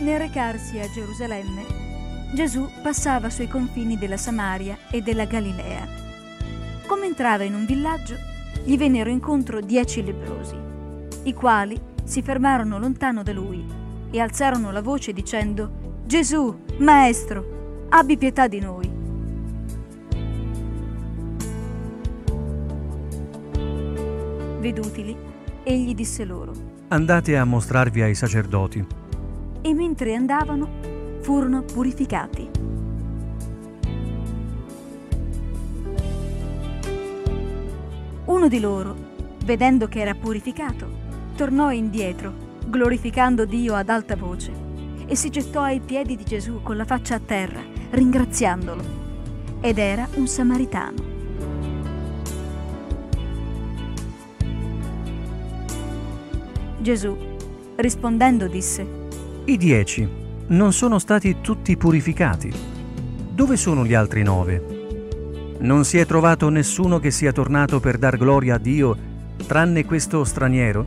Nel recarsi a Gerusalemme, Gesù passava sui confini della Samaria e della Galilea. Come entrava in un villaggio, gli vennero incontro 10 lebbrosi, i quali si fermarono lontano da lui e alzarono la voce dicendo: «Gesù, Maestro, abbi pietà di noi». Vedutili, egli disse loro: «Andate a mostrarvi ai sacerdoti». E mentre andavano, furono purificati. Uno di loro, vedendo che era purificato, tornò indietro, glorificando Dio ad alta voce, e si gettò ai piedi di Gesù con la faccia a terra, ringraziandolo. Ed era un samaritano. Gesù, rispondendo, disse: «I 10 non sono stati tutti purificati? Dove sono gli altri 9? Non si è trovato nessuno che sia tornato per dar gloria a Dio, tranne questo straniero?»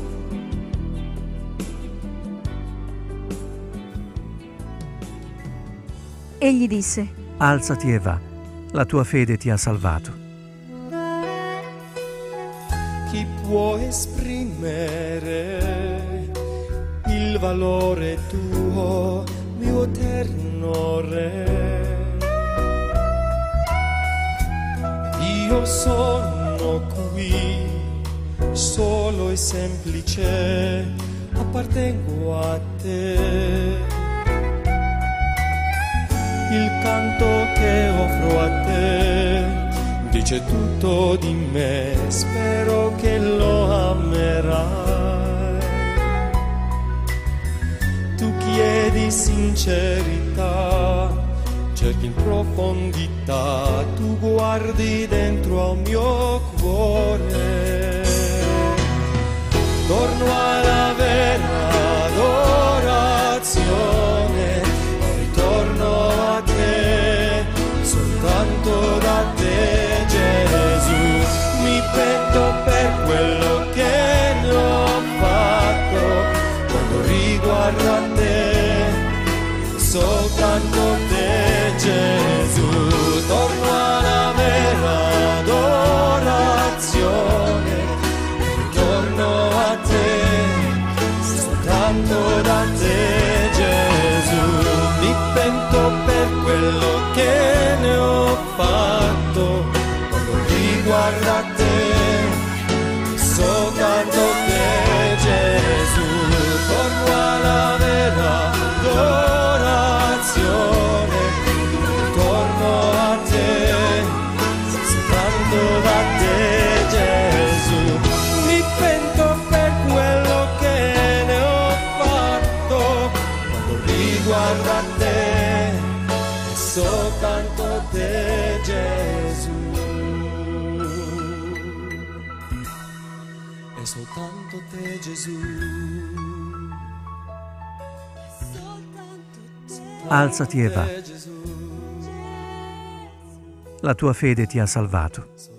Egli disse: «Alzati e va, la tua fede ti ha salvato». Chi può esprimere il valore tuo, mio eterno Re? Io sono qui, solo e semplice, appartengo a te. Il canto che offro a te dice tutto di me, spero che lo amerai. Tu chiedi sincerità, cerchi in profondità, tu guardi dentro al mio cuore. Torno alla vera adorazione, ritorno a te, soltanto da te, Gesù. Mi pento per quello che ne ho fatto, quando riguardo a te, soltanto te, Gesù. Torno alla vera adorazione, ritorno a te, soltanto da te, Gesù. Mi pento per quello che ne ho fatto, quando riguardo a te, soltanto te, Gesù. Torno alla vera adorazione, torno a te, soltanto da te, Gesù. Mi pento per quello che ne ho fatto, quando riguardo a te, soltanto te, Gesù. È soltanto te, Gesù. Alzati e va, la tua fede ti ha salvato.